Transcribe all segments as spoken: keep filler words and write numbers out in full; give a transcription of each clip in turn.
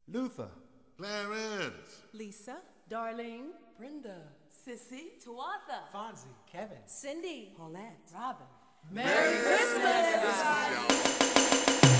Luther, Clarence, Lisa, Darlene, Brenda, Sissy, Tuatha, Fonzie, Kevin, Cindy, Paulette, Robin. Merry Christmas!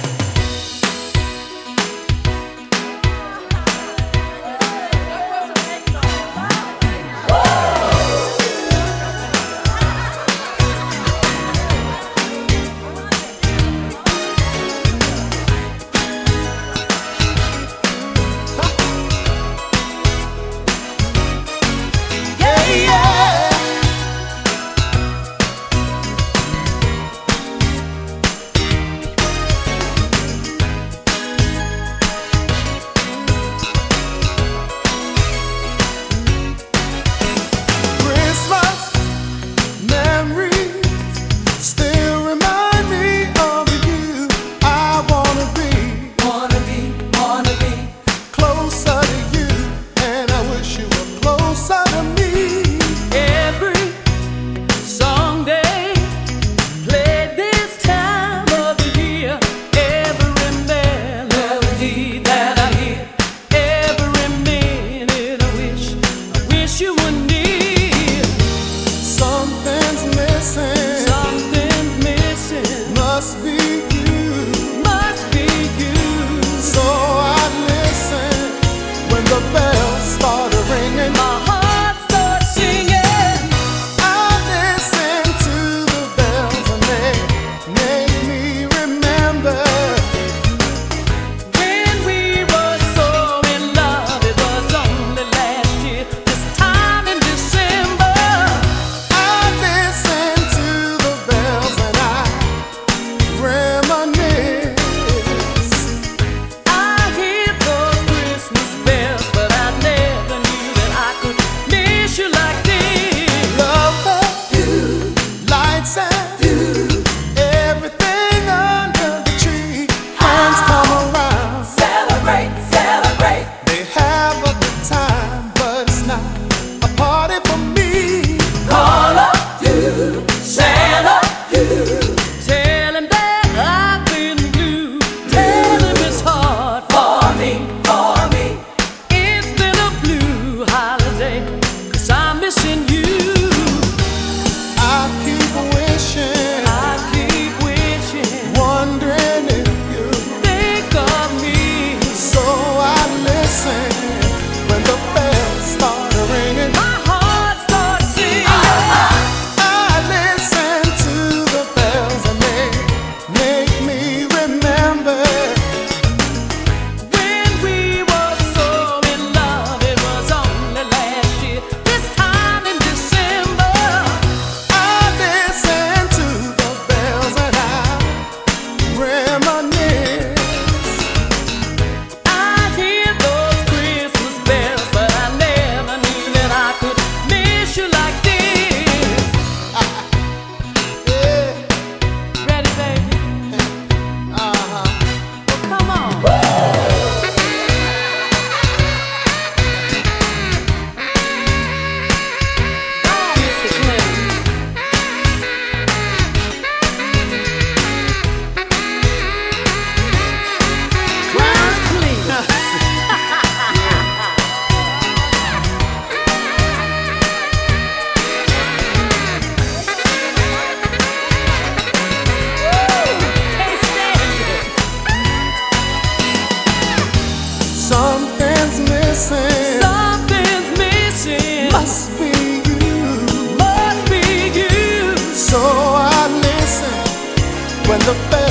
Must be you, must be you. So I listen when the bells start ringing. My heart starts singing. I listen to the bells and they make me remember when we were so in love. It was only last year, this time in December. I listen to the bells and I reminisce. I hear those Christmas bells, but I never knew that I could miss you like this. Love you, lights and you, everything under the tree. Friends come around, celebrate, celebrate. They have a good time, but it's not a party for me. Call up you, Santa, you. Tell him that I've been blue. Tell him it's hard for me, for me. It's been a blue holiday, 'cause I'm missing you. I keep wishing, I keep wishing, wondering if you think of me. So I listen when the bells start ringing. My heart starts singing. I listen to the bells and they make me remember when we were so in love. It was only last year, this time in December. I listen to the bells and I reminisce. I hear those Christmas bells, but I never knew that I could miss you like this. Yeah. Ready, baby? Uh-huh. Well, come on. Oh, Mister Clemens. Clowns, please. Can't stand it. Something's missing. Something's missing. Must be you. Must be you. So I listen when the bells